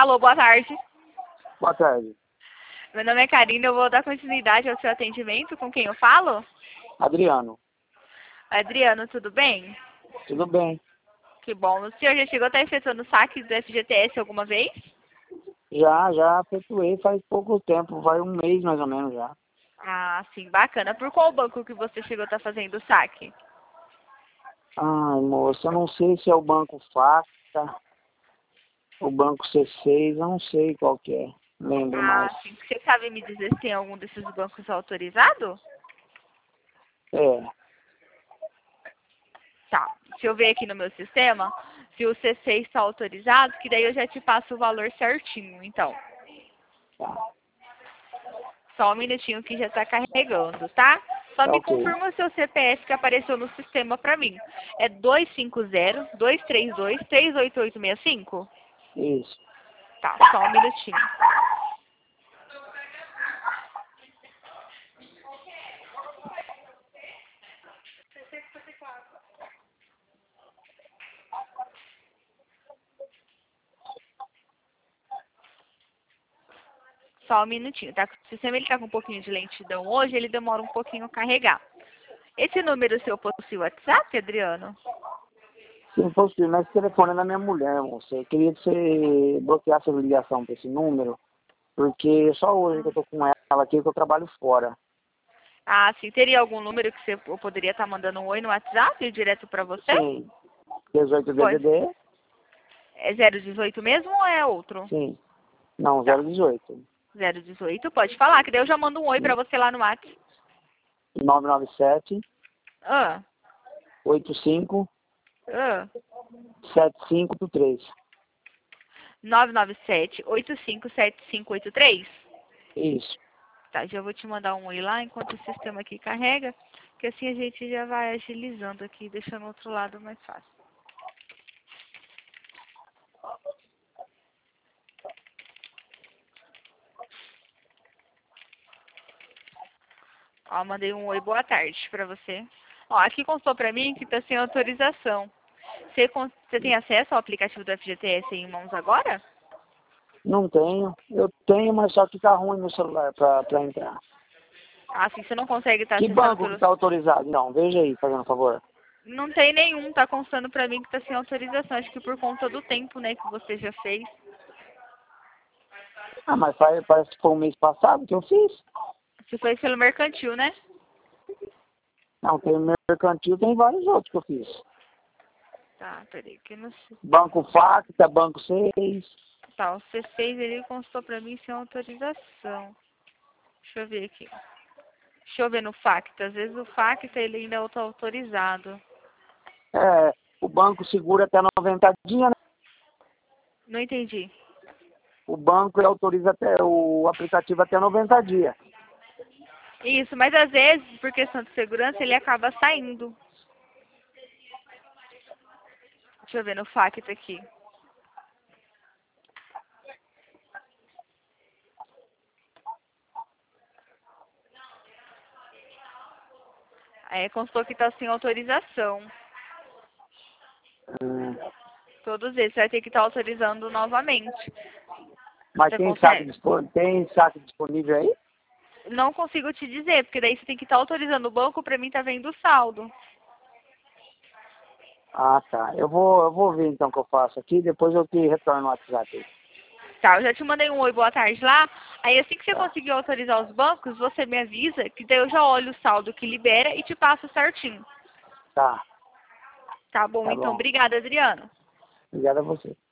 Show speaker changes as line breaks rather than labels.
Alô, boa tarde.
Boa tarde.
Meu nome é Karina, eu vou dar continuidade ao seu atendimento. Com quem eu falo?
Adriano.
Adriano, tudo bem?
Tudo bem?
Que bom. O senhor já chegou a estar efetuando saque do FGTS alguma vez?
Já efetuei faz pouco tempo, vai um mês mais ou menos já.
Ah, sim, bacana. Por qual banco que você chegou a estar fazendo o saque?
Ai, moça, eu não sei se é o Banco Facta, o Banco C6, eu não sei qual que é, lembro mais.
Ah, sim. Você sabe me dizer se tem algum desses bancos autorizado?
É,
Tá. Deixa eu ver aqui no meu sistema se o C6 está autorizado, que daí eu já te passo o valor certinho, então.
tá,
Só um minutinho que já está carregando, tá? Só
tá
me
ok.
confirma o seu CPF que apareceu no sistema para mim. É 250-232-38865?
Isso.
Tá, só um minutinho. Só um minutinho, tá? O sistema ele tá com um pouquinho de lentidão hoje, ele demora um pouquinho a carregar. Esse número seu possui WhatsApp, Adriano?
Se fosse, mas esse telefone é da minha mulher, moça. Eu queria que você bloqueasse a ligação para esse número, porque só hoje que eu tô com ela aqui, que eu trabalho fora.
Ah, sim. Teria algum número que eu poderia estar mandando um oi no WhatsApp direto para você?
Sim, 18
Pois.
DDD?
É 018 mesmo ou é outro?
Sim. Não,
Tá.
018.
018, pode falar, que daí eu já mando um oi pra você lá no WhatsApp.
997
Ah,
85
ah.
7583.
997-857583.
Isso.
Tá, já vou te mandar um oi lá enquanto o sistema aqui carrega, que assim a gente já vai agilizando aqui, deixando o outro lado mais fácil. Ó, mandei um oi, boa tarde pra você. Ó, aqui constou pra mim que tá sem autorização. Você tem acesso ao aplicativo do FGTS em mãos agora?
Não tenho. Eu tenho, mas só que tá ruim no celular pra entrar.
Ah, sim, você não consegue estar
Que
acessando
banco que
pelo...
tá autorizado? Não, veja aí, fazendo um favor.
Não tem nenhum, tá constando pra mim que tá sem autorização. Acho que por conta do tempo, né, que você já fez.
Ah, mas parece que foi um mês passado que eu fiz.
Você fez pelo mercantil, né?
Não, tem o mercantil, tem vários outros que eu fiz.
Tá, peraí, que eu não sei.
Banco Facta, Banco 6.
Tá, o C6 ele constou pra mim sem autorização. Deixa eu ver aqui. Deixa eu ver no Facta. Às vezes o Facta ele ainda é autorizado.
É, o banco segura até 90 dias, né?
Não entendi.
O banco ele autoriza até o aplicativo até 90 dias.
Isso, mas às vezes, por questão de segurança, ele acaba saindo. Deixa eu ver no Facta aqui. Aí constou que tá sem autorização.
Hum,
Todos eles, você vai ter que estar autorizando novamente.
mas
Você consegue?
tem saque disponível aí?
Não consigo te dizer, porque daí você tem que estar autorizando o banco pra mim tá vendo o saldo.
Ah, tá. Eu vou ver então o que eu faço aqui, depois eu te retorno no WhatsApp aí.
Tá, eu já te mandei um oi, boa tarde lá. Aí assim que você
Tá,
conseguir autorizar os bancos, você me avisa, que daí eu já olho o saldo que libera e te passo certinho.
tá,
Tá bom,
tá
então.
bom.
Obrigada, Adriano.
Obrigado a você.